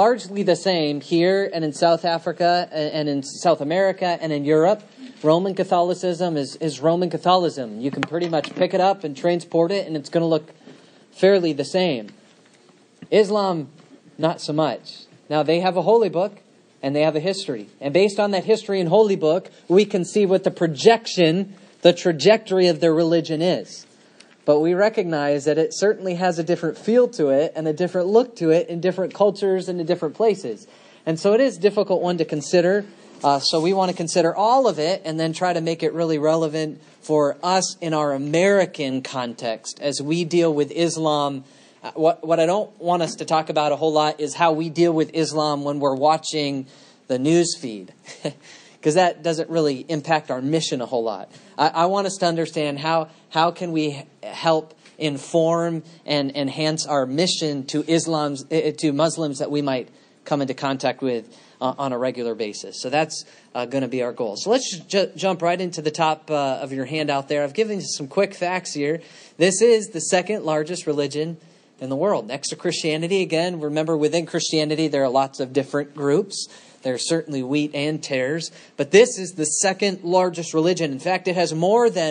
largely the same here and in South Africa and in South America and in Europe. Roman Catholicism is Roman Catholicism. You can pretty much pick it up and transport it, and it's going to look fairly the same. Islam, not so much. Now, they have a holy book, and they have a history. And based on that history and holy book, we can see what the trajectory of their religion is. But we recognize that it certainly has a different feel to it and a different look to it in different cultures and in different places. And so it is a difficult one to consider. So we want to consider all of it and then try to make it really relevant for us in our American context as we deal with Islam. What I don't want us to talk about a whole lot is how we deal with Islam when we're watching the news feed. Because that doesn't really impact our mission a whole lot. I want us to understand how can we help inform and enhance our mission to Muslims that we might come into contact with on a regular basis. So that's going to be our goal. So let's jump right into the top of your handout there. I've given you some quick facts here. This is the second largest religion in the world. Next to Christianity, again, remember within Christianity there are lots of different groups. There's certainly wheat and tares. But this is the second largest religion. In fact, it has more than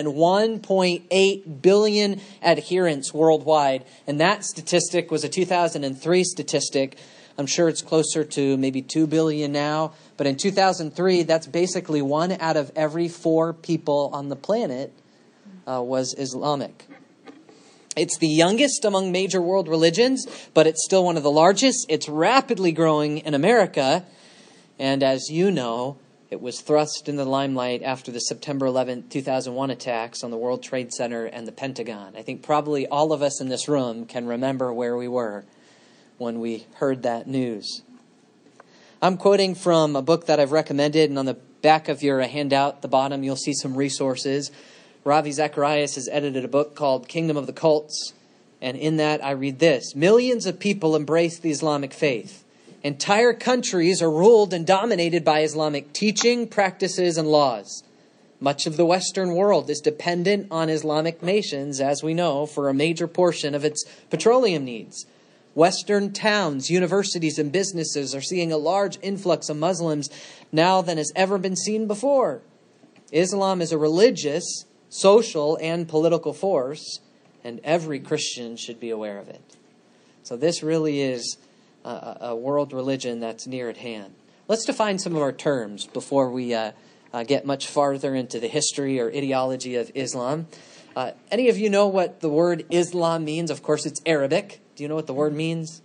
1.8 billion adherents worldwide. And that statistic was a 2003 statistic. I'm sure it's closer to maybe 2 billion now. But in 2003, that's basically 1 out of every 4 people on the planet was Islamic. It's the youngest among major world religions, but it's still one of the largest. It's rapidly growing in America. And as you know, it was thrust in the limelight after the September 11th, 2001 attacks on the World Trade Center and the Pentagon. I think probably all of us in this room can remember where we were when we heard that news. I'm quoting from a book that I've recommended, and on the back of your handout, at the bottom, you'll see some resources. Ravi Zacharias has edited a book called Kingdom of the Cults, and in that I read this: millions of people embrace the Islamic faith. Entire countries are ruled and dominated by Islamic teaching, practices, and laws. Much of the Western world is dependent on Islamic nations, as we know, for a major portion of its petroleum needs. Western towns, universities, and businesses are seeing a large influx of Muslims now than has ever been seen before. Islam is a religious, social, and political force, and every Christian should be aware of it. So this really is a world religion that's near at hand. Let's define some of our terms before we get much farther into the history or ideology of Islam. Any of you know what the word Islam means? Of course, it's Arabic. Do you know what the word means?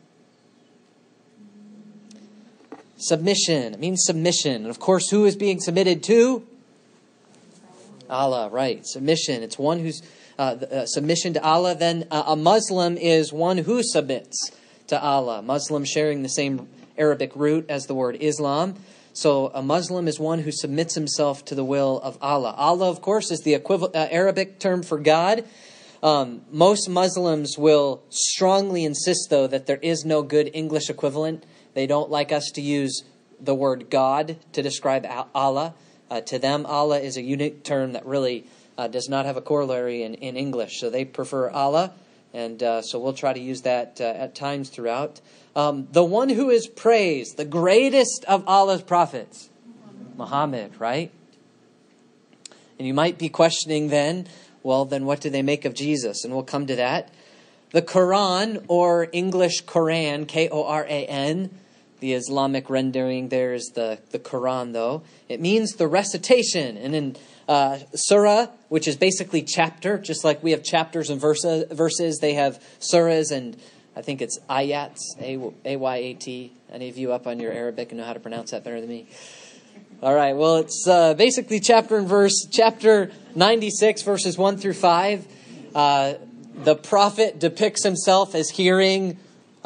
Submission. It means submission. And of course, who is being submitted to? Allah, right. Submission. It's one who's submission to Allah. Then a Muslim is one who submits to Allah. Muslim sharing the same Arabic root as the word Islam. So a Muslim is one who submits himself to the will of Allah. Allah, of course, is the Arabic term for God. Most Muslims will strongly insist, though, that there is no good English equivalent. They don't like us to use the word God to describe Allah. To them, Allah is a unique term that really does not have a corollary in English. So they prefer Allah. And so we'll try to use that at times throughout. The one who is praised, the greatest of Allah's prophets, Muhammad, right? And you might be questioning then, well, then what do they make of Jesus? And we'll come to that. The Quran, or English Quran, Koran, the Islamic rendering there is the Quran, though. It means the recitation. And in surah, which is basically chapter, just like we have chapters and verses, they have surahs, and I think it's ayats, A-Y-A-T. Any of you up on your Arabic and know how to pronounce that better than me? All right, well, it's basically chapter and verse. Chapter 96, verses 1 through 5. The prophet depicts himself as hearing,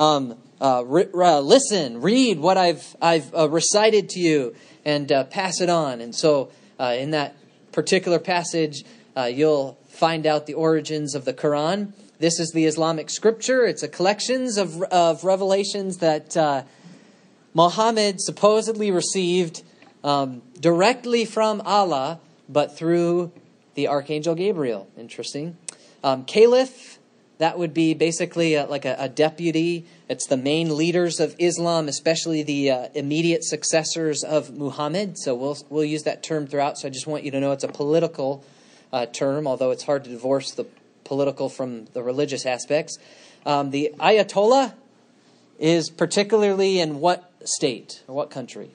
listen, read what I've recited to you, and pass it on. And so in that particular passage, you'll find out the origins of the Quran. This is the Islamic scripture. It's a collections of revelations that Muhammad supposedly received directly from Allah, but through the Archangel Gabriel. Interesting. Caliph That would be basically like a deputy. It's the main leaders of Islam, especially the immediate successors of Muhammad. So we'll use that term throughout. So I just want you to know it's a political term, although it's hard to divorce the political from the religious aspects. The Ayatollah is particularly in what state or what country?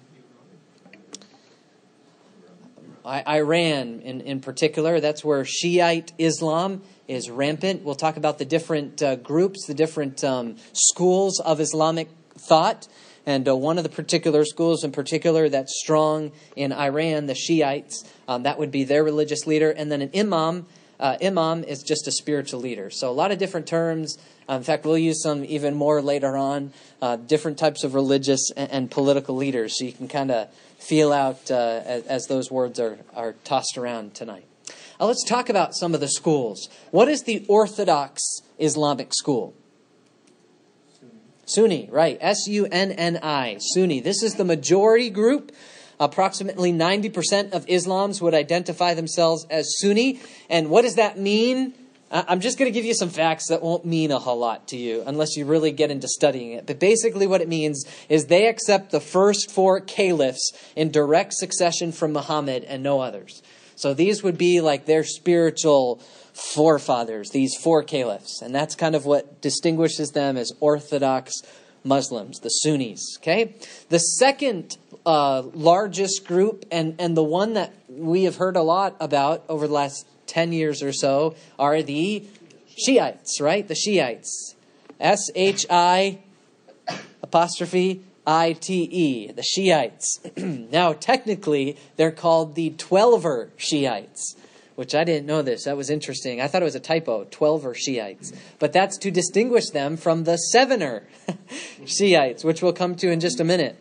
Iran in particular. That's where Shiite Islam is rampant. We'll talk about the different groups, the different schools of Islamic thought. And one of the particular schools in particular that's strong in Iran, the Shiites, that would be their religious leader. And then an imam. Imam is just a spiritual leader. So a lot of different terms. In fact, we'll use some even more later on, different types of religious and political leaders. So you can kind of feel out as those words are tossed around tonight. Let's talk about some of the schools. What is the Orthodox Islamic school? Sunni, right. S-U-N-N-I, Sunni. This is the majority group. Approximately 90% of Islams would identify themselves as Sunni. And what does that mean? I'm just going to give you some facts that won't mean a whole lot to you unless you really get into studying it. But basically what it means is they accept the first 4 caliphs in direct succession from Muhammad and no others. So these would be like their spiritual forefathers, these 4 caliphs. And that's kind of what distinguishes them as Orthodox Muslims, the Sunnis. Okay? The second largest group, and the one that we have heard a lot about over the last 10 years or so, are the Shiites, right? The Shiites. S-H-I apostrophe I-T-E, the Shiites. Now, technically, they're called the Twelver Shiites, which I didn't know this. That was interesting. I thought it was a typo, Twelver Shiites. But that's to distinguish them from the Sevener Shiites, which we'll come to in just a minute.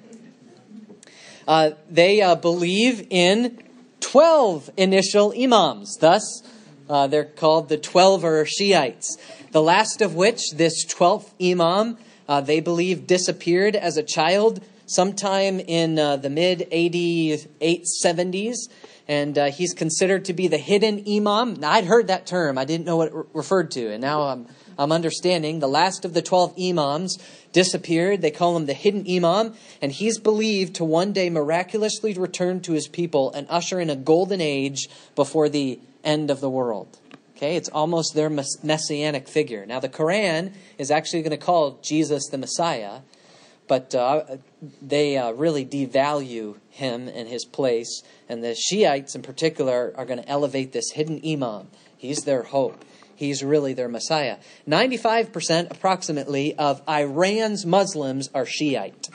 They believe in 12 initial imams. Thus, they're called the Twelver Shiites. The last of which, this 12th imam, they believe disappeared as a child sometime in the mid-AD 870s. And he's considered to be the hidden imam. Now, I'd heard that term. I didn't know what it referred to. And now I'm understanding. The last of the 12 imams disappeared. They call him the hidden imam. And he's believed to one day miraculously return to his people and usher in a golden age before the end of the world. Okay, it's almost their messianic figure. Now, the Quran is actually going to call Jesus the Messiah, but they really devalue him and his place. And the Shiites in particular are going to elevate this hidden imam. He's their hope. He's really their Messiah. 95% approximately of Iran's Muslims are Shiite.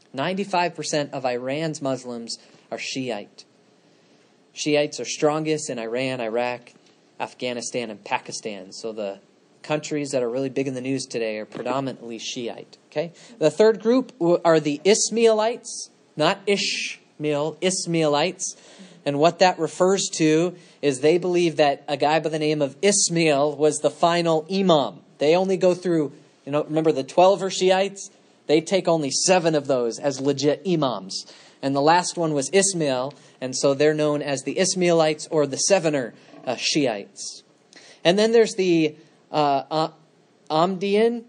95% of Iran's Muslims are Shiite. Shiites are strongest in Iran, Iraq, Afghanistan, and Pakistan. So the countries that are really big in the news today are predominantly Shiite. Okay. The third group are the Ismailites, not Ishmael, Ismailites. And what that refers to is they believe that a guy by the name of Ismail was the final imam. They only go through, remember the 12 Shiites? They take only 7 of those as legit imams. And the last one was Ismail, and so they're known as the Ismailites or the Sevener Shiites. And then there's the Ahmadiyyan.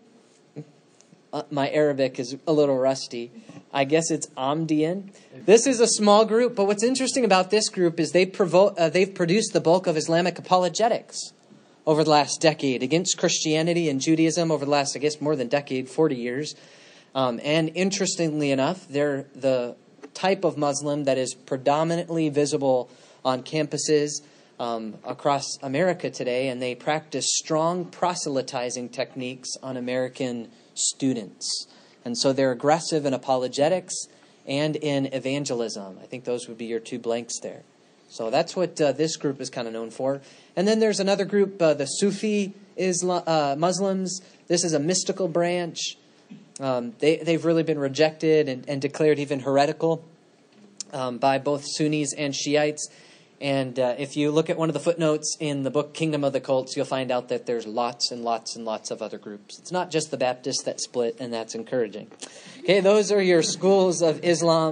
My Arabic is a little rusty. I guess it's Ahmadiyyan. This is a small group, but what's interesting about this group is they've produced the bulk of Islamic apologetics over the last decade against Christianity and Judaism over the last, I guess, more than decade, 40 years. And interestingly enough, they're the type of Muslim that is predominantly visible on campuses across America today, and they practice strong proselytizing techniques on American students. And so they're aggressive in apologetics and in evangelism. I think those would be your 2 blanks there. So that's what this group is kind of known for. And then there's another group, the Sufi Muslims. This is a mystical branch. They've really been rejected and declared even heretical by both Sunnis and Shiites. And if you look at one of the footnotes in the book Kingdom of the Cults, you'll find out that there's lots and lots and lots of other groups. It's not just the Baptists that split, and that's encouraging. Okay, those are your schools of Islam.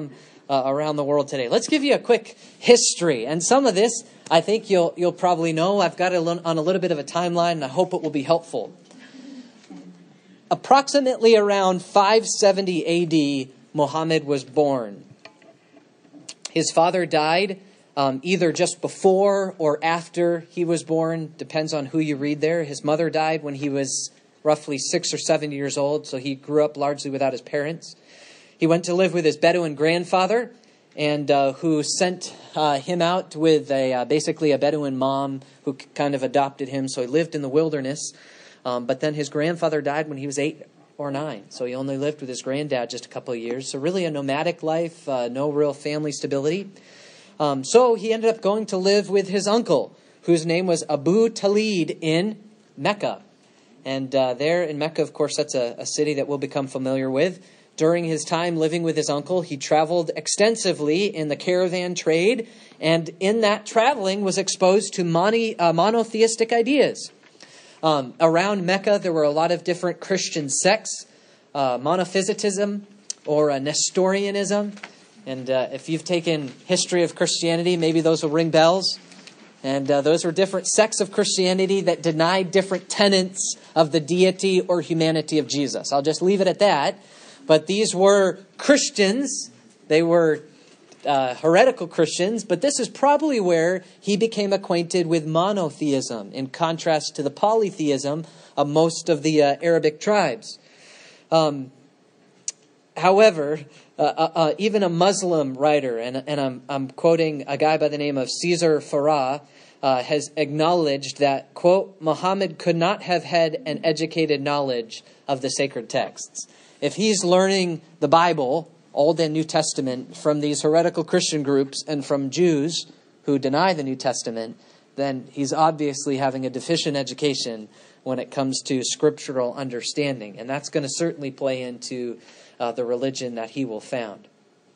around the world today. Let's give you a quick history. And some of this, I think you'll probably know. I've got it on a little bit of a timeline, and I hope it will be helpful. Approximately around 570 A.D., Muhammad was born. His father died either just before or after he was born. Depends on who you read there. His mother died when he was roughly 6 or 7 years old, so he grew up largely without his parents. He went to live with his Bedouin grandfather, and who sent him out with basically a Bedouin mom who kind of adopted him. So he lived in the wilderness. But then his grandfather died when he was 8 or 9. So he only lived with his granddad just a couple of years. So really a nomadic life, no real family stability. So he ended up going to live with his uncle, whose name was Abu Talib in Mecca. And there in Mecca, of course, that's a city that we'll become familiar with. During his time living with his uncle, he traveled extensively in the caravan trade, and in that traveling was exposed to monotheistic ideas. Around Mecca, there were a lot of different Christian sects, monophysitism or Nestorianism. And if you've taken history of Christianity, maybe those will ring bells. And those were different sects of Christianity that denied different tenets of the deity or humanity of Jesus. I'll just leave it at that. But these were Christians. They were heretical Christians. But this is probably where he became acquainted with monotheism, in contrast to the polytheism of most of the Arabic tribes. However, even a Muslim writer, and I'm quoting a guy by the name of Caesar Farah, has acknowledged that, quote, Muhammad could not have had an educated knowledge of the sacred texts. If he's learning the Bible, Old and New Testament, from these heretical Christian groups and from Jews who deny the New Testament, then he's obviously having a deficient education when it comes to scriptural understanding. And that's going to certainly play into the religion that he will found.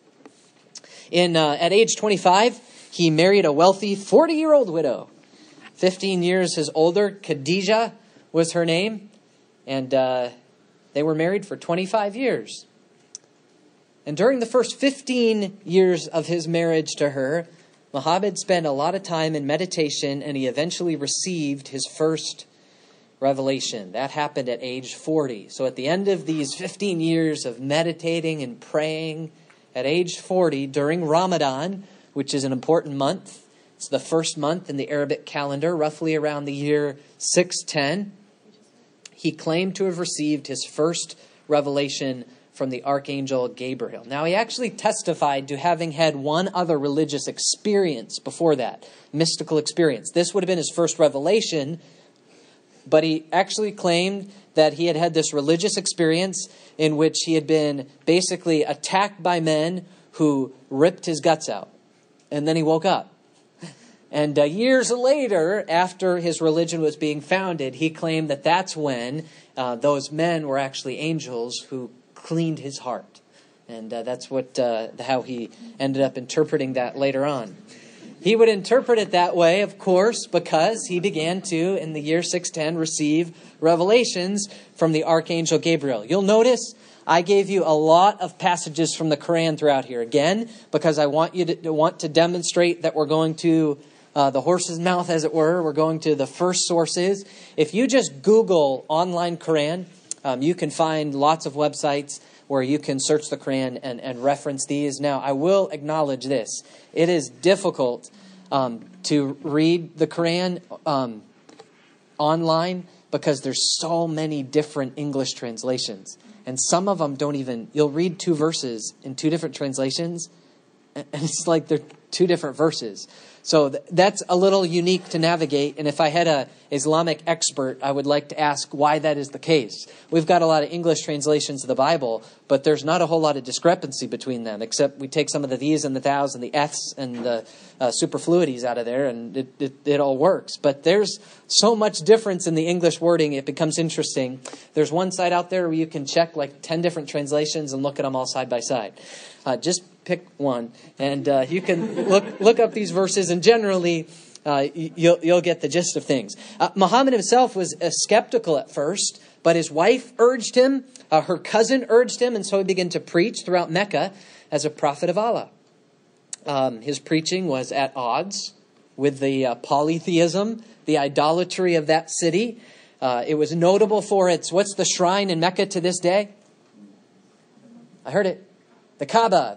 At age 25, he married a wealthy 40-year-old widow. 15 years his older, Khadijah was her name. And they were married for 25 years. And during the first 15 years of his marriage to her, Muhammad spent a lot of time in meditation, and he eventually received his first revelation. That happened at age 40. So at the end of these 15 years of meditating and praying, at age 40, during Ramadan, which is an important month, it's the first month in the Arabic calendar, roughly around the year 610, he claimed to have received his first revelation from the archangel Gabriel. Now, he actually testified to having had one other religious experience before that, mystical experience. This would have been his first revelation, but he actually claimed that he had had this religious experience in which he had been basically attacked by men who ripped his guts out. And then he woke up. And years later, after his religion was being founded, he claimed that that's when those men were actually angels who cleaned his heart. And that's how he ended up interpreting that later on. He would interpret it that way, of course, because he began to, in the year 610, receive revelations from the archangel Gabriel. You'll notice I gave you a lot of passages from the Quran throughout here. Again, because I want you to demonstrate that we're going to the horse's mouth, as it were. We're going to the first sources. If you just Google online Quran, you can find lots of websites where you can search the Quran and reference these. Now, I will acknowledge this. It is difficult to read the Quran online because there's so many different English translations. And some of them you'll read 2 verses in 2 different translations, and it's like they're 2 different verses. So that's a little unique to navigate. And if I had an Islamic expert, I would like to ask why that is the case. We've got a lot of English translations of the Bible, but there's not a whole lot of discrepancy between them, except we take some of the these and the thous and the f's and the superfluities out of there, and it all works. But there's so much difference in the English wording, it becomes interesting. There's one site out there where you can check like 10 different translations and look at them all side by side. Just pick one, and you can look up these verses, and generally you'll get the gist of things. Muhammad himself was skeptical at first, but his wife urged him, her cousin urged him, and so he began to preach throughout Mecca as a prophet of Allah. His preaching was at odds with the polytheism, the idolatry of that city. It was notable for what's the shrine in Mecca to this day? I heard it. The Kaaba,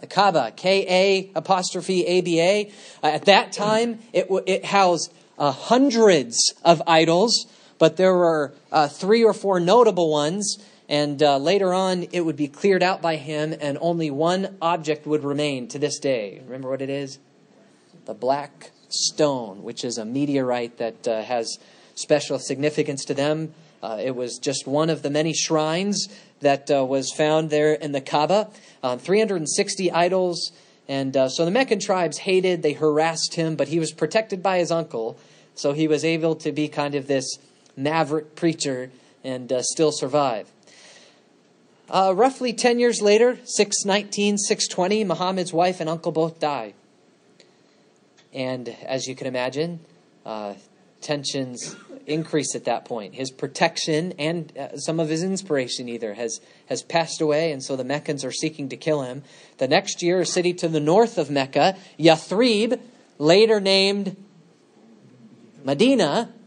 K-A''ABA. At that time, it housed hundreds of idols, but there were 3 or 4 notable ones. And later on, it would be cleared out by him, and only one object would remain to this day. Remember what it is? The black stone, which is a meteorite that has special significance to them. It was just one of the many shrines that was found there in the Kaaba. 360 idols. And so the Meccan tribes hated, they harassed him, but he was protected by his uncle. So he was able to be kind of this maverick preacher and still survive. Roughly 10 years later, 619, 620, Muhammad's wife and uncle both die. And as you can imagine, tensions increase at that point. His protection and some of his inspiration either has passed away, and so the Meccans are seeking to kill him. The next year, a city to the north of Mecca, Yathrib, later named Medina,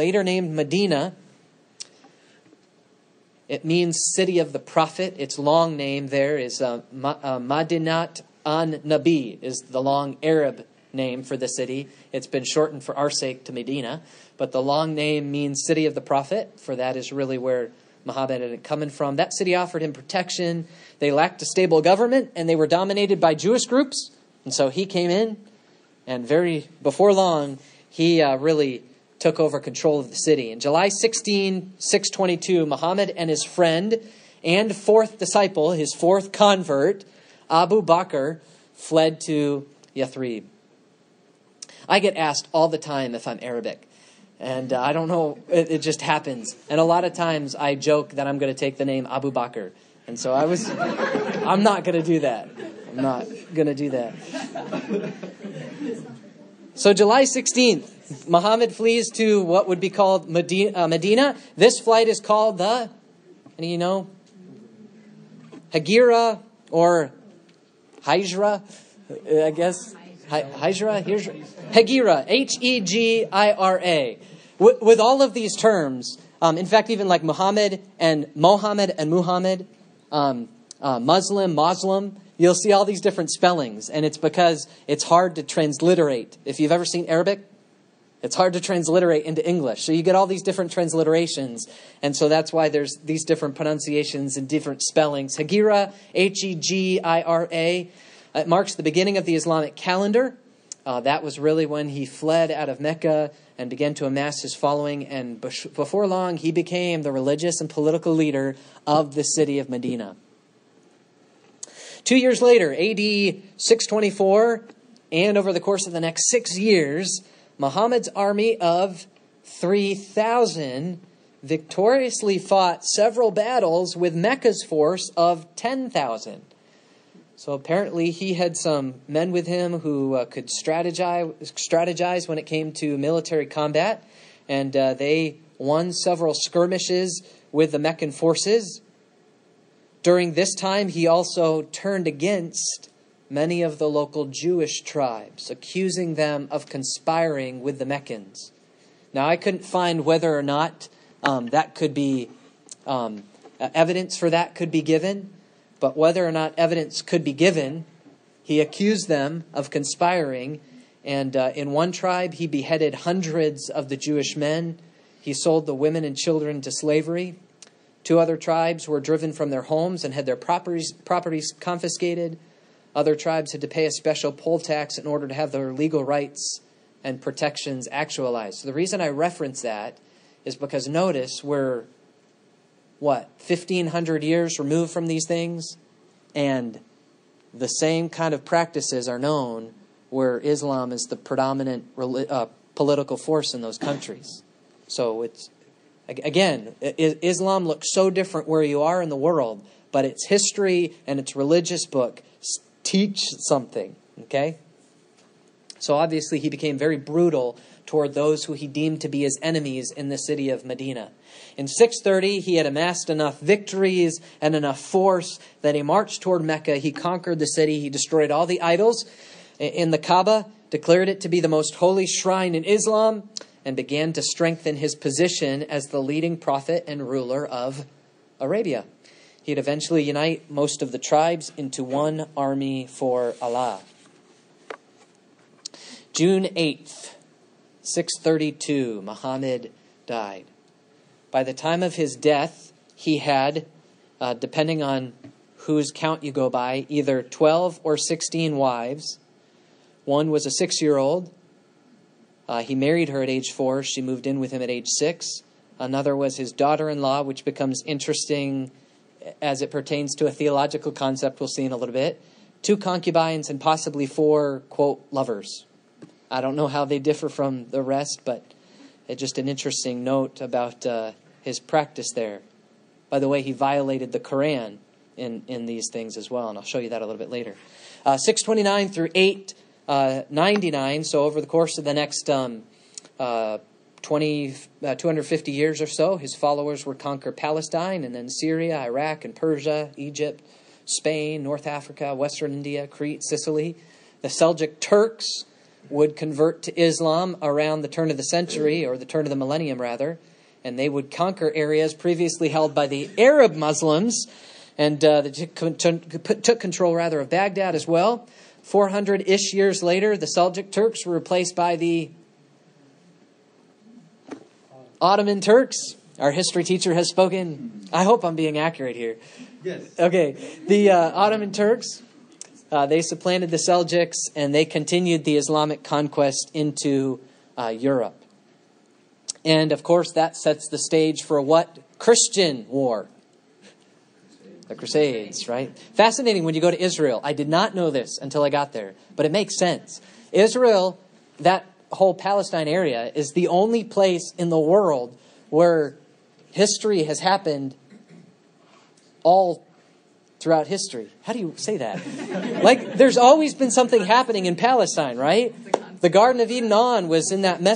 it means city of the prophet. Its long name there is Madinat an-Nabi, is the long Arab name for the city. It's been shortened for our sake to Medina, but the long name means city of the prophet, for that is really where Muhammad had coming from. That city offered him protection. They lacked a stable government, and they were dominated by Jewish groups. And so he came in, and before long, he really took over control of the city. In July 16, 622, Muhammad and his friend and 4th disciple, his 4th convert, Abu Bakr, fled to Yathrib. I get asked all the time if I'm Arabic. And I don't know, it just happens. And a lot of times I joke that I'm going to take the name Abu Bakr. And so I'm not going to do that. I'm not going to do that. So July 16th, Muhammad flees to what would be called Medina. This flight is called the, Hegira or Hijra, I guess. Hegira, Hegira, Hegira. With all of these terms, in fact, even like Muhammad and Mohammed and Muhammad, Muslim, you'll see all these different spellings. And it's because it's hard to transliterate. If you've ever seen Arabic, it's hard to transliterate into English. So you get all these different transliterations. And so that's why there's these different pronunciations and different spellings. Hegira, Hegira. It marks the beginning of the Islamic calendar. That was really when he fled out of Mecca and began to amass his following. And before long, he became the religious and political leader of the city of Medina. 2 years later, AD 624, and over the course of the next 6 years, Muhammad's army of 3,000 victoriously fought several battles with Mecca's force of 10,000. So apparently he had some men with him who could strategize when it came to military combat. And they won several skirmishes with the Meccan forces. During this time, he also turned against many of the local Jewish tribes, accusing them of conspiring with the Meccans. Now, I couldn't find whether or not that could be evidence for that could be given. But whether or not evidence could be given, he accused them of conspiring. And in one tribe, he beheaded hundreds of the Jewish men. He sold the women and children to slavery. 2 other tribes were driven from their homes and had their properties confiscated. Other tribes had to pay a special poll tax in order to have their legal rights and protections actualized. So the reason I reference that is because notice we're 1,500 years removed from these things, and the same kind of practices are known where Islam is the predominant political force in those countries. So it's, again, Islam looks so different where you are in the world, but its history and its religious book teach something, okay? So obviously he became very brutal toward those who he deemed to be his enemies in the city of Medina. In 630, he had amassed enough victories and enough force that he marched toward Mecca. He conquered the city. He destroyed all the idols. in the Kaaba, declared it to be the most holy shrine in Islam, and began to strengthen his position as the leading prophet and ruler of Arabia. He'd eventually unite most of the tribes into one army for Allah. June 8th, 632, Muhammad died. By the time of his death, he had, depending on whose count you go by, either 12 or 16 wives. One was a 6-year-old. He married her at age 4. She moved in with him at age 6. Another was his daughter-in-law, which becomes interesting as it pertains to a theological concept we'll see in a little bit. 2 concubines and possibly 4, quote, lovers. I don't know how they differ from the rest, but it's just an interesting note about his practice there. By the way, he violated the Quran in these things as well, and I'll show you that a little bit later. 629 through 899, so over the course of the next 250 years or so, his followers would conquer Palestine, and then Syria, Iraq, and Persia, Egypt, Spain, North Africa, Western India, Crete, Sicily. The Seljuk Turks would convert to Islam around the turn of the century, or the turn of the millennium rather, and they would conquer areas previously held by the Arab Muslims, and they took control rather of Baghdad as well. 400-ish years later, the Seljuk Turks were replaced by the Ottoman Turks. Our history teacher has spoken. I hope I'm being accurate here. Yes. Okay. The Ottoman Turks, they supplanted the Seljuks, and they continued the Islamic conquest into Europe. And, of course, that sets the stage for what? Christian war. The Crusades, right? Fascinating when you go to Israel. I did not know this until I got there, but it makes sense. Israel, that whole Palestine area, is the only place in the world where history has happened all throughout history. How do you say that? Like, there's always been something happening in Palestine, right? The Garden of Eden on was in that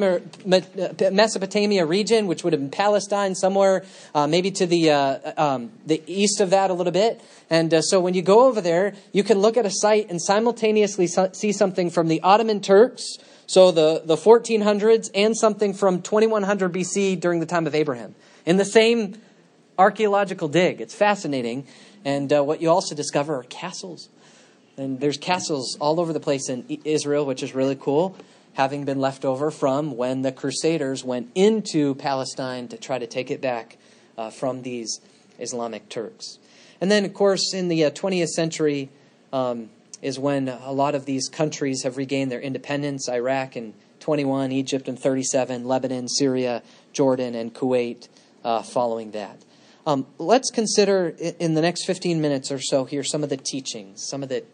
Mesopotamia region, which would have been Palestine somewhere, maybe to the east of that a little bit. And so when you go over there, you can look at a site and simultaneously see something from the Ottoman Turks, so the 1400s, and something from 2100 BC during the time of Abraham, in the same archaeological dig. It's fascinating. And what you also discover are castles. And there's castles all over the place in Israel, which is really cool, having been left over from when the Crusaders went into Palestine to try to take it back from these Islamic Turks. And then, of course, in the 20th century is when a lot of these countries have regained their independence. Iraq in 21, Egypt in 37, Lebanon, Syria, Jordan, and Kuwait following that. Let's consider in the next 15 minutes or so here some of the teachings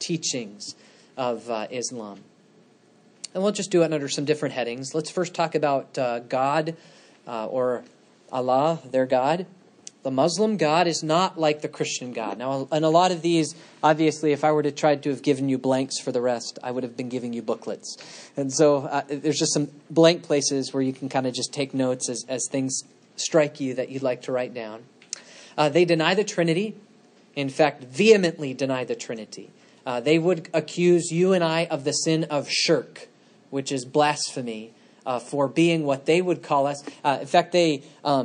of Islam. And we'll just do it under some different headings. Let's first talk about God or Allah, their God. The Muslim God is not like the Christian God. Now, and a lot of these, obviously, if I were to try to have given you blanks for the rest, I would have been giving you booklets. And so there's just some blank places where you can kind of just take notes as things strike you that you'd like to write down. They deny the Trinity. In fact, vehemently deny the Trinity. They would accuse you and I of the sin of shirk, which is blasphemy, for being what they would call us. In fact, they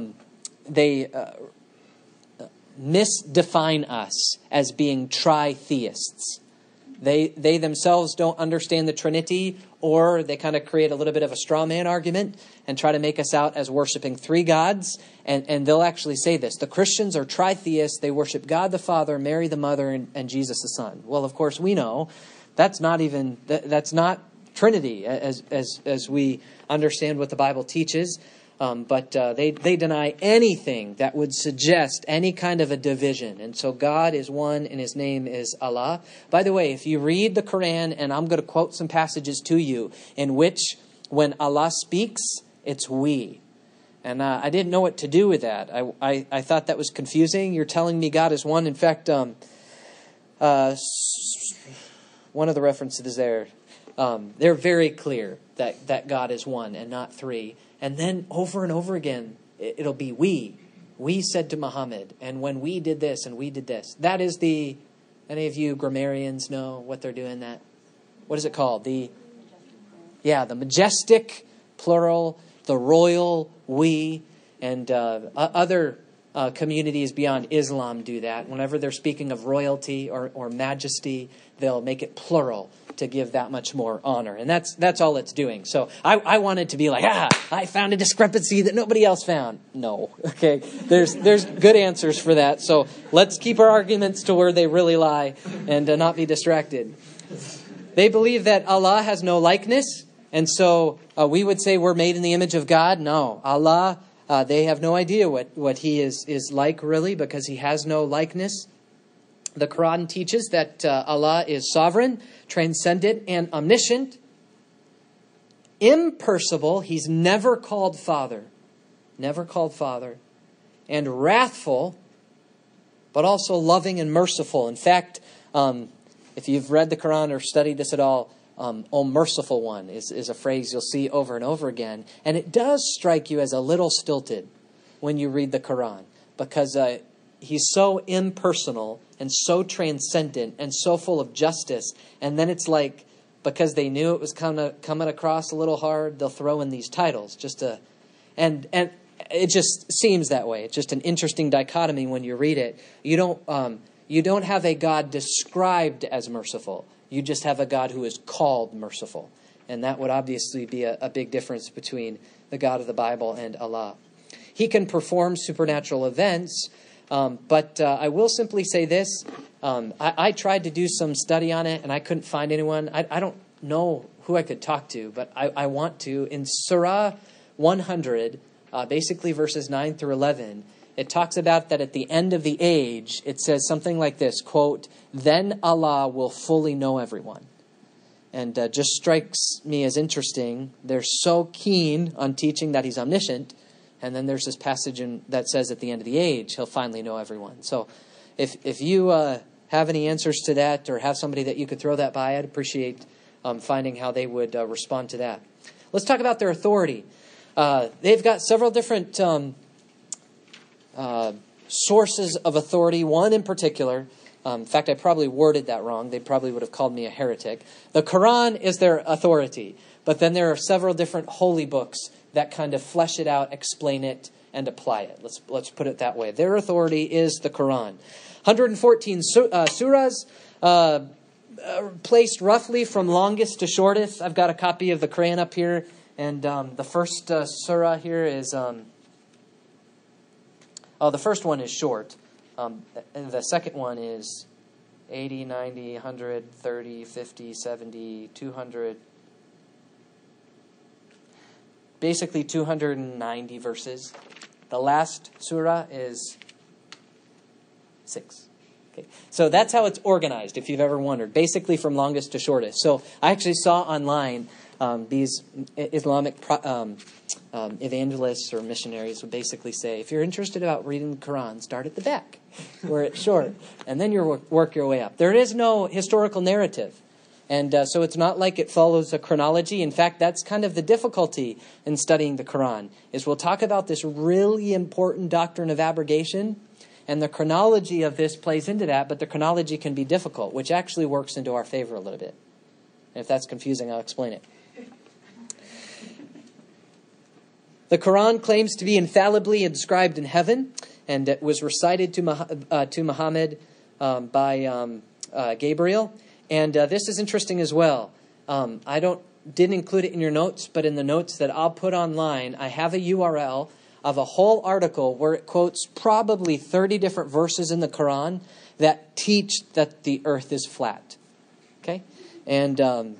misdefine us as being tri-theists. They themselves don't understand the Trinity, or they kind of create a little bit of a straw man argument and try to make us out as worshiping 3 gods. And they'll actually say this: the Christians are tri-theists. They worship God the Father, Mary the Mother, and Jesus the Son. Well, of course, we know that's not Trinity as we understand what the Bible teaches. But they deny anything that would suggest any kind of a division. And so God is one, and His name is Allah. By the way, if you read the Quran, and I'm going to quote some passages to you, in which when Allah speaks, it's we. And I didn't know what to do with that. I thought that was confusing. You're telling me God is one. In fact, one of the references there, they're very clear that God is one and not 3. And then over and over again, it'll be we. We said to Muhammad, and when we did this and we did this. That is any of you grammarians know what they're doing that? what is it called? The majestic, plural, the royal, we, and other communities beyond Islam do that. Whenever they're speaking of royalty or majesty, they'll make it plural to give that much more honor. And that's all it's doing. So I wanted to be like, I found a discrepancy that nobody else found. No. Okay. There's good answers for that. So let's keep our arguments to where they really lie and not be distracted. They believe that Allah has no likeness. And so we would say we're made in the image of God. No. Allah, they have no idea what he is like really, because he has no likeness. The Quran teaches that Allah is sovereign, transcendent, and omniscient. Impersonal, he's never called Father. Never called Father. And wrathful, but also loving and merciful. In fact, if you've read the Quran or studied this at all, O merciful one is a phrase you'll see over and over again. And it does strike you as a little stilted when you read the Quran, because he's so impersonal and so transcendent and so full of justice. And then it's like, because they knew it was coming across a little hard, they'll throw in these titles and it just seems that way. It's just an interesting dichotomy when you read it. You don't have a God described as merciful. You just have a God who is called merciful. And that would obviously be a big difference between the God of the Bible and Allah. He can perform supernatural events, but I will simply say this. I tried to do some study on it, and I couldn't find anyone. I don't know who I could talk to, but I want to. In Surah 100, basically verses 9 through 11, it talks about that at the end of the age, it says something like this, quote, "Then Allah will fully know everyone." And just strikes me as interesting. They're so keen on teaching that he's omniscient. And then there's this passage that says at the end of the age, he'll finally know everyone. So if you have any answers to that or have somebody that you could throw that by, I'd appreciate finding how they would respond to that. Let's talk about their authority. They've got several different sources of authority. One in particular, in fact, I probably worded that wrong. They probably would have called me a heretic. The Quran is their authority, but then there are several different holy books that kind of flesh it out, explain it, and apply it. Let's put it that way. Their authority is the Quran. 114 surahs, placed roughly from longest to shortest. I've got a copy of the Quran up here, and the first surah here is... the first one is short. And the second one is 80, 90, 100, 30, 50, 70, 200. Basically 290 verses. The last surah is 6. Okay. So that's how it's organized, if you've ever wondered. Basically from longest to shortest. So I actually saw online these Islamic evangelists or missionaries would basically say, if you're interested about reading the Quran, start at the back, where it's short, and then you work your way up. There is no historical narrative, and so it's not like it follows a chronology. In fact, that's kind of the difficulty in studying the Quran, is we'll talk about this really important doctrine of abrogation, and the chronology of this plays into that, but the chronology can be difficult, which actually works into our favor a little bit. And if that's confusing, I'll explain it. The Quran claims to be infallibly inscribed in heaven, and it was recited to Muhammad by Gabriel. And this is interesting as well. I didn't include it in your notes, but in the notes that I'll put online, I have a URL of a whole article where it quotes probably 30 different verses in the Quran that teach that the earth is flat. Okay? And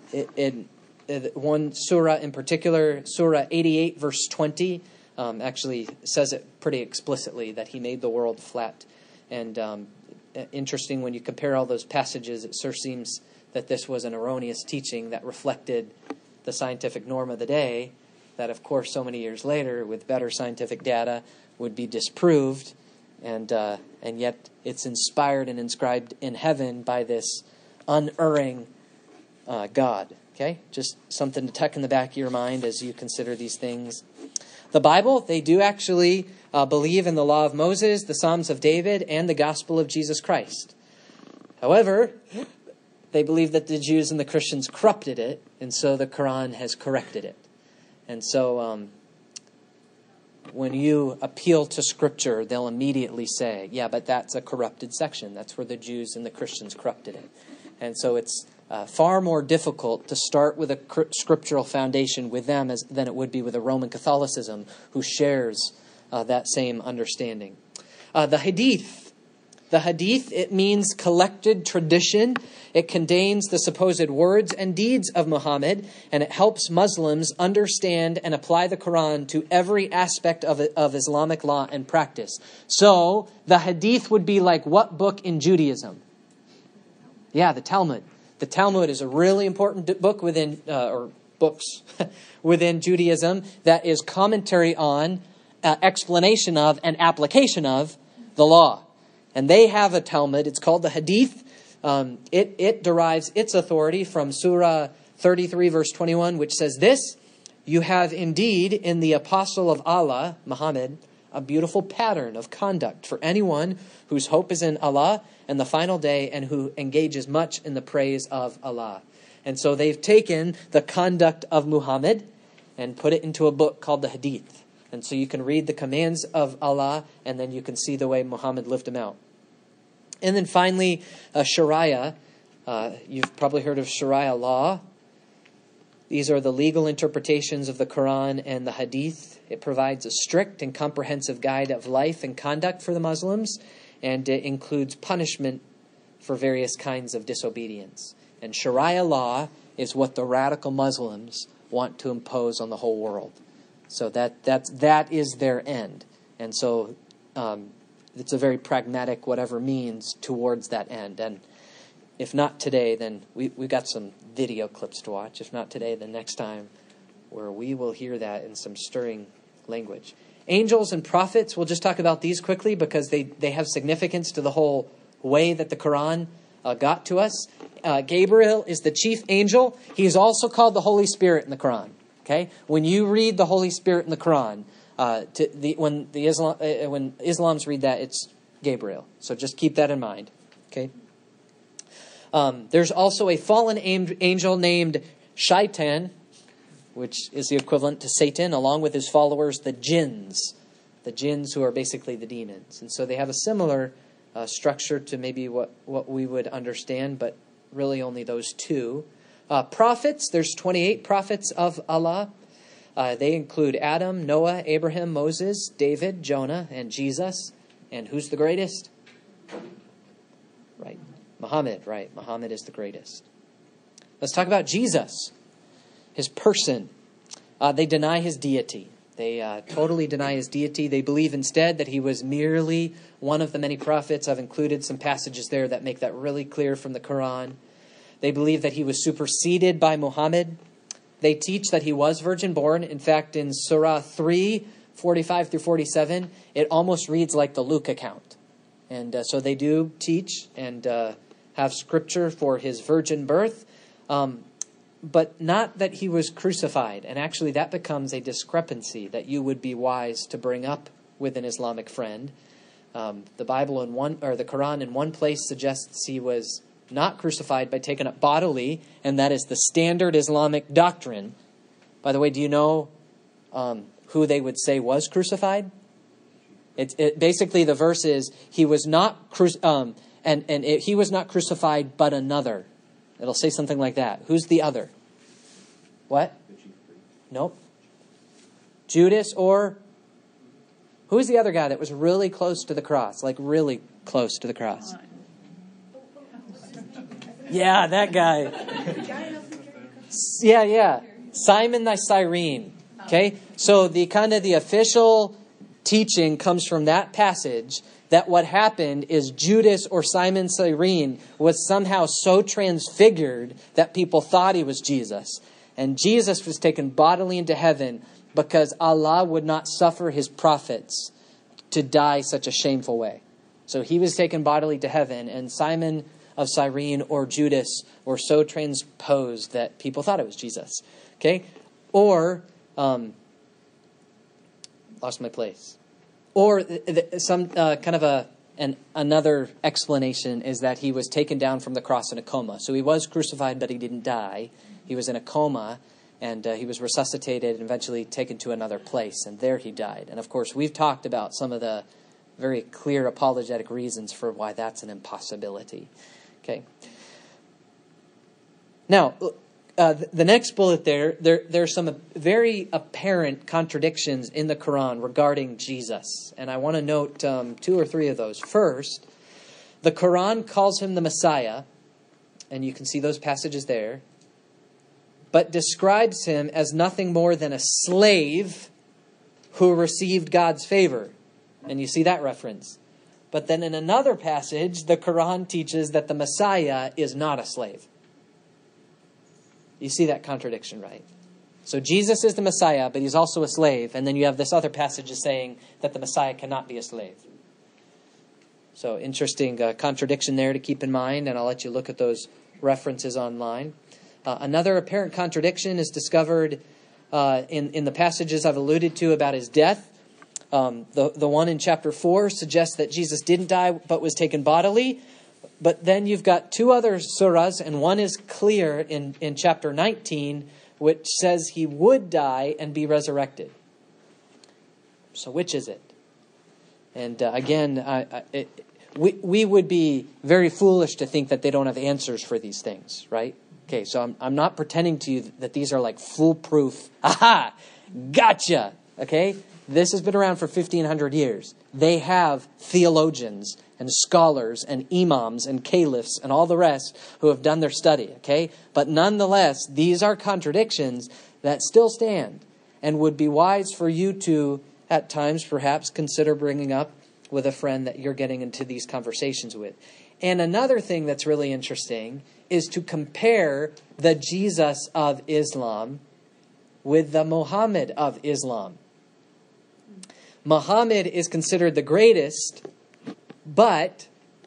one surah in particular, Surah 88, verse 20, actually says it pretty explicitly that he made the world flat. And interesting, when you compare all those passages, it sure seems that this was an erroneous teaching that reflected the scientific norm of the day, that, of course, so many years later, with better scientific data, would be disproved. And yet it's inspired and inscribed in heaven by this unerring God. Okay, just something to tuck in the back of your mind as you consider these things. The Bible, they do actually believe in the law of Moses, the Psalms of David, and the gospel of Jesus Christ. However, they believe that the Jews and the Christians corrupted it, and so the Quran has corrected it. And so when you appeal to Scripture, they'll immediately say, yeah, but that's a corrupted section. That's where the Jews and the Christians corrupted it. And so it's far more difficult to start with a scriptural foundation with them than it would be with a Roman Catholicism who shares that same understanding. The Hadith. The Hadith, it means collected tradition. It contains the supposed words and deeds of Muhammad, and it helps Muslims understand and apply the Quran to every aspect of Islamic law and practice. So, the Hadith would be like what book in Judaism? Yeah, the Talmud. The Talmud is a really important book within, or books within Judaism that is commentary on, explanation of, and application of the law. And they have a Talmud. It's called the Hadith. It derives its authority from Surah 33, verse 21, which says this: "You have indeed in the Apostle of Allah, Muhammad, a beautiful pattern of conduct for anyone whose hope is in Allah and the final day and who engages much in the praise of Allah." And so they've taken the conduct of Muhammad and put it into a book called the Hadith. And so you can read the commands of Allah, and then you can see the way Muhammad lived them out. And then finally, Sharia. You've probably heard of Sharia law. These are the legal interpretations of the Quran and the Hadith. It provides a strict and comprehensive guide of life and conduct for the Muslims, and it includes punishment for various kinds of disobedience. And Sharia law is what the radical Muslims want to impose on the whole world. So that is their end. And so it's a very pragmatic whatever means towards that end. And if not today, then we've got some video clips to watch. If not today, then next time, where we will hear that in some stirring language. Angels and prophets, we'll just talk about these quickly because they have significance to the whole way that the Quran got to us. Gabriel is the chief angel. He's also called the Holy Spirit in the Quran. Okay, when you read the Holy Spirit in the Quran, when Islams read that, it's Gabriel. So just keep that in mind. Okay. There's also a fallen angel named Shaitan, which is the equivalent to Satan, along with his followers, the jinns who are basically the demons. And so they have a similar structure to maybe what we would understand, but really only those two. Prophets, there's 28 prophets of Allah. They include Adam, Noah, Abraham, Moses, David, Jonah, and Jesus. And who's the greatest? Right, Muhammad, right. Muhammad is the greatest. Let's talk about Jesus, his person. They deny his deity. They totally deny his deity. They believe instead that he was merely one of the many prophets. I've included some passages there that make that really clear from the Quran. They believe that he was superseded by Muhammad. They teach that he was virgin born. In fact, in Surah 3, 45 through 47, it almost reads like the Luke account. And so they do teach and have scripture for his virgin birth, but not that he was crucified. And actually that becomes a discrepancy that you would be wise to bring up with an Islamic friend. The Bible the Quran in one place suggests he was not crucified by taken up bodily, and that is the standard Islamic doctrine. By the way, do you know who they would say was crucified? Basically the verse is he was not he was not crucified, but another. It'll say something like that. Who's the other? What? Nope. Judas, or who's the other guy that was really close to the cross? Like really close to the cross. Yeah, that guy. Yeah. Simon the Cyrene. Okay? So the official teaching comes from that passage that what happened is Judas or Simon Cyrene was somehow so transfigured that people thought he was Jesus. And Jesus was taken bodily into heaven because Allah would not suffer his prophets to die such a shameful way. So he was taken bodily to heaven, and Simon of Cyrene or Judas were so transposed that people thought it was Jesus. Okay? Or, lost my place. Or some kind of And another explanation is that he was taken down from the cross in a coma. So he was crucified, but he didn't die. He was in a coma, and he was resuscitated and eventually taken to another place, and there he died. And of course, we've talked about some of the very clear apologetic reasons for why that's an impossibility. Okay. Now, the next bullet there's some very apparent contradictions in the Quran regarding Jesus. And I want to note 2 or 3 of those. First, the Quran calls him the Messiah, and you can see those passages there, but describes him as nothing more than a slave who received God's favor. And you see that reference. But then in another passage, the Quran teaches that the Messiah is not a slave. You see that contradiction, right? So Jesus is the Messiah, but he's also a slave. And then you have this other passage saying that the Messiah cannot be a slave. So interesting contradiction there to keep in mind, and I'll let you look at those references online. Another apparent contradiction is discovered in the passages I've alluded to about his death. The one in chapter 4 suggests that Jesus didn't die but was taken bodily. But then you've got 2 other surahs, and one is clear in chapter 19, which says he would die and be resurrected. So which is it? And again, we would be very foolish to think that they don't have answers for these things, right? Okay, so I'm not pretending to you that these are like foolproof. Aha! Gotcha! Okay? This has been around for 1,500 years. They have theologians and scholars and imams and caliphs and all the rest who have done their study, okay? But nonetheless, these are contradictions that still stand and would be wise for you to, at times, perhaps consider bringing up with a friend that you're getting into these conversations with. And another thing that's really interesting is to compare the Jesus of Islam with the Muhammad of Islam. Muhammad is considered the greatest, but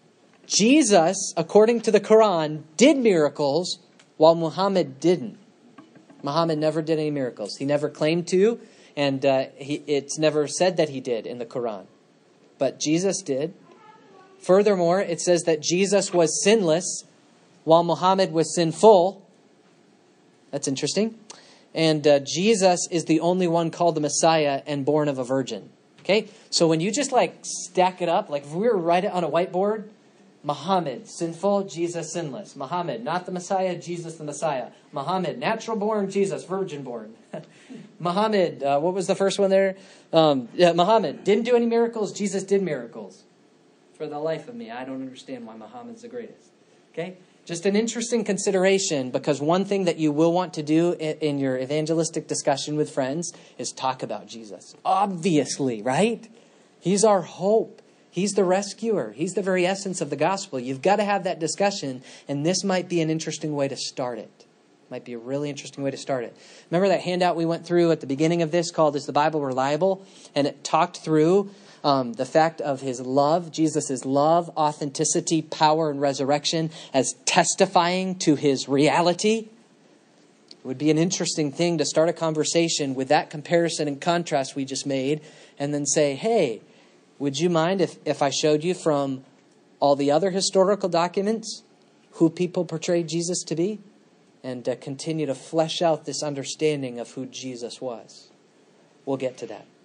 Jesus, according to the Quran, did miracles while Muhammad didn't. Muhammad never did any miracles. He never claimed to, and it's never said that he did in the Quran. But Jesus did. Furthermore, it says that Jesus was sinless while Muhammad was sinful. That's interesting. And Jesus is the only one called the Messiah and born of a virgin. Okay, so when you just like stack it up, like if we were to write it on a whiteboard, Muhammad, sinful, Jesus, sinless. Muhammad, not the Messiah, Jesus, the Messiah. Muhammad, natural born, Jesus, virgin born. Muhammad, what was the first one there? Muhammad didn't do any miracles, Jesus did miracles. For the life of me, I don't understand why Muhammad's the greatest. Okay, just an interesting consideration, because one thing that you will want to do in your evangelistic discussion with friends is talk about Jesus. Obviously, right? He's our hope. He's the rescuer. He's the very essence of the gospel. You've got to have that discussion, and this might be an interesting way to start it. Might be a really interesting way to start it. Remember that handout we went through at the beginning of this called Is the Bible Reliable? And it talked through the fact of his love, Jesus' love, authenticity, power, and resurrection as testifying to his reality. It would be an interesting thing to start a conversation with that comparison and contrast we just made, and then say, hey, would you mind if I showed you from all the other historical documents who people portrayed Jesus to be? And continue to flesh out this understanding of who Jesus was. We'll get to that.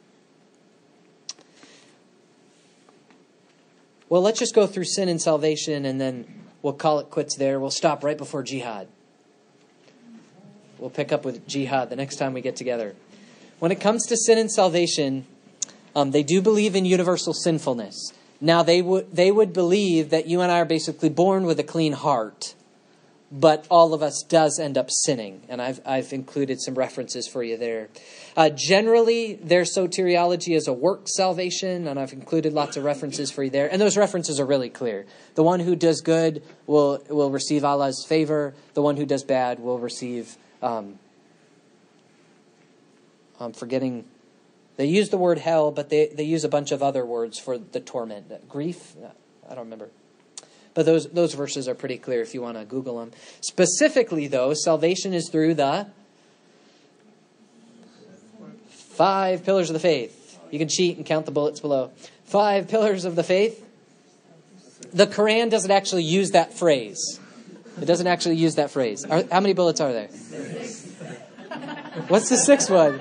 Well, let's just go through sin and salvation, and then we'll call it quits there. We'll stop right before jihad. We'll pick up with jihad the next time we get together. When it comes to sin and salvation, they do believe in universal sinfulness. Now, they would believe that you and I are basically born with a clean heart, but all of us does end up sinning. And I've included some references for you there. Generally, their soteriology is a work salvation, and I've included lots of references for you there. And those references are really clear. The one who does good will receive Allah's favor. The one who does bad will receive... I'm forgetting... They use the word hell, but they use a bunch of other words for the torment. Grief? I don't remember. But those verses are pretty clear if you want to Google them. Specifically, though, salvation is through the 5 pillars of the faith. You can cheat and count the bullets below. 5 pillars of the faith. The Quran doesn't actually use that phrase. It doesn't actually use that phrase. How many bullets are there? What's the sixth one?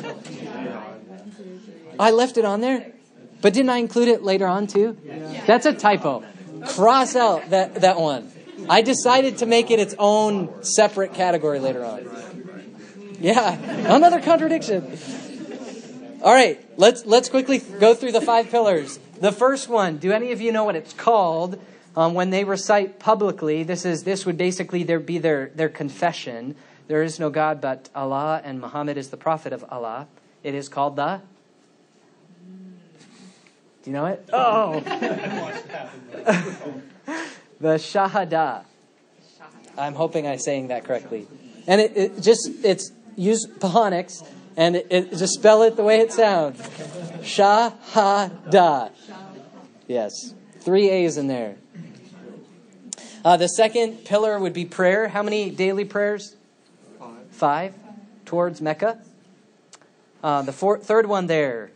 I left it on there, but didn't I include it later on too? That's a typo. Cross out that one. I decided to make it its own separate category later on. Yeah, another contradiction. All right, let's quickly go through the 5 pillars. The first one, do any of you know what it's called when they recite publicly? This would basically be their confession. There is no God but Allah, and Muhammad is the prophet of Allah. It is called the... Do you know it? Oh! The Shahada. I'm hoping I'm saying that correctly. And it's use Pahonics, and it just spell it the way it sounds. Shahada. Yes. 3 A's in there. The second pillar would be prayer. How many daily prayers? 5 towards Mecca. The third one there.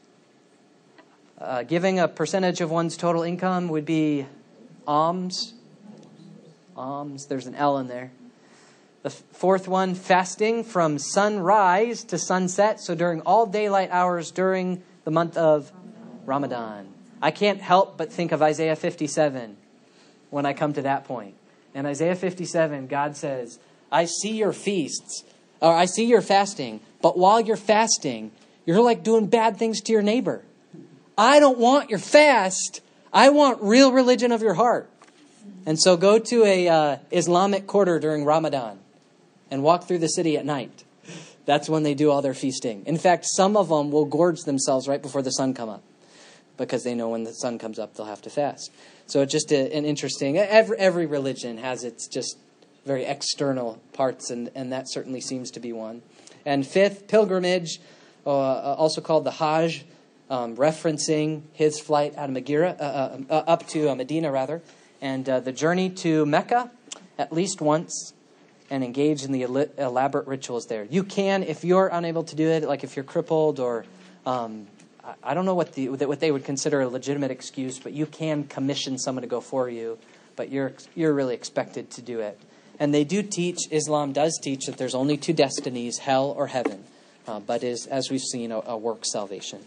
Giving a percentage of one's total income would be alms. Alms. There's an L in there. The fourth one, fasting from sunrise to sunset. So during all daylight hours during the month of Ramadan. I can't help but think of Isaiah 57 when I come to that point. In Isaiah 57, God says, I see your feasts, or I see your fasting, but while you're fasting, you're like doing bad things to your neighbor. I don't want your fast. I want real religion of your heart. And so go to a Islamic quarter during Ramadan and walk through the city at night. That's when they do all their feasting. In fact, some of them will gorge themselves right before the sun comes up, because they know when the sun comes up, they'll have to fast. So it's just an interesting... Every religion has its just very external parts, and that certainly seems to be one. And fifth, pilgrimage, also called the Hajj, referencing his flight out of up to Medina, rather, and the journey to Mecca at least once, and engage in the elaborate rituals there. You can, if you're unable to do it, like if you're crippled or... I don't know what they would consider a legitimate excuse, but you can commission someone to go for you, but you're really expected to do it. And they do teach, Islam does teach, that there's only 2 destinies, hell or heaven, but is, as we've seen, a work salvation.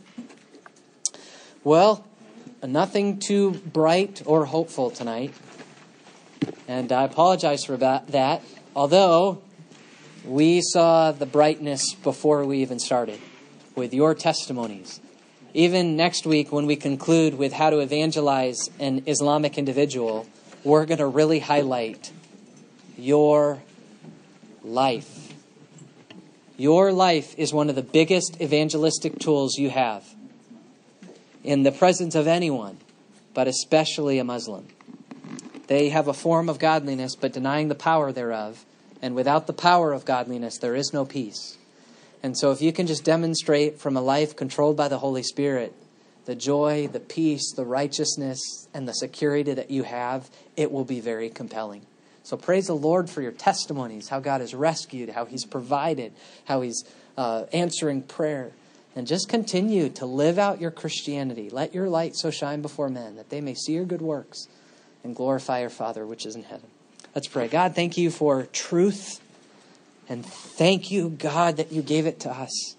Well, nothing too bright or hopeful tonight, and I apologize for that, although we saw the brightness before we even started with your testimonies. Even next week, when we conclude with how to evangelize an Islamic individual, we're going to really highlight your life. Your life is one of the biggest evangelistic tools you have in the presence of anyone, but especially a Muslim. They have a form of godliness, but denying the power thereof. And without the power of godliness, there is no peace. And so if you can just demonstrate from a life controlled by the Holy Spirit, the joy, the peace, the righteousness, and the security that you have, it will be very compelling. So praise the Lord for your testimonies, how God has rescued, how He's provided, how He's answering prayer. And just continue to live out your Christianity. Let your light so shine before men that they may see your good works and glorify your Father which is in heaven. Let's pray. God, thank you for truth. And thank you, God, that you gave it to us.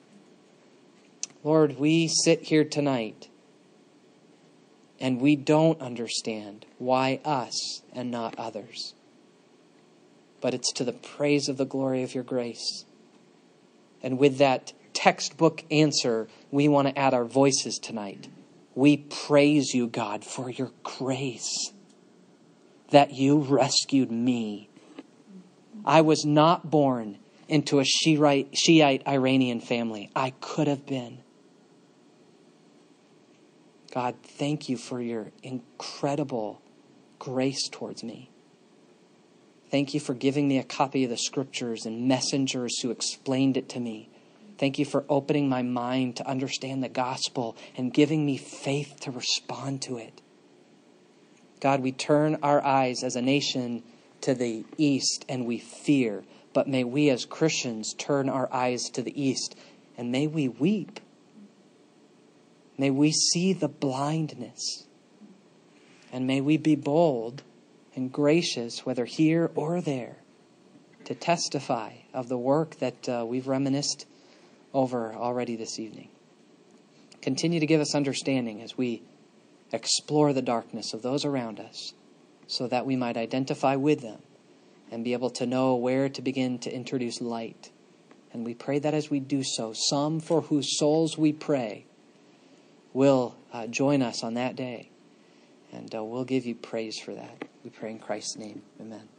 Lord, we sit here tonight and we don't understand why us and not others. But it's to the praise of the glory of your grace. And with that textbook answer, we want to add our voices tonight. We praise you, God, for your grace, that you rescued me. I was not born into a Shiite Iranian family. I could have been. God, thank you for your incredible grace towards me. Thank you for giving me a copy of the Scriptures and messengers who explained it to me. Thank you for opening my mind to understand the gospel and giving me faith to respond to it. God, we turn our eyes as a nation to the east and we fear, but may we as Christians turn our eyes to the east and may we weep. May we see the blindness. And may we be bold and gracious, whether here or there, to testify of the work that we've reminisced over already this evening. Continue to give us understanding as we explore the darkness of those around us, so that we might identify with them and be able to know where to begin to introduce light. And we pray that as we do so, some for whose souls we pray will join us on that day. And we'll give you praise for that. We pray in Christ's name. Amen.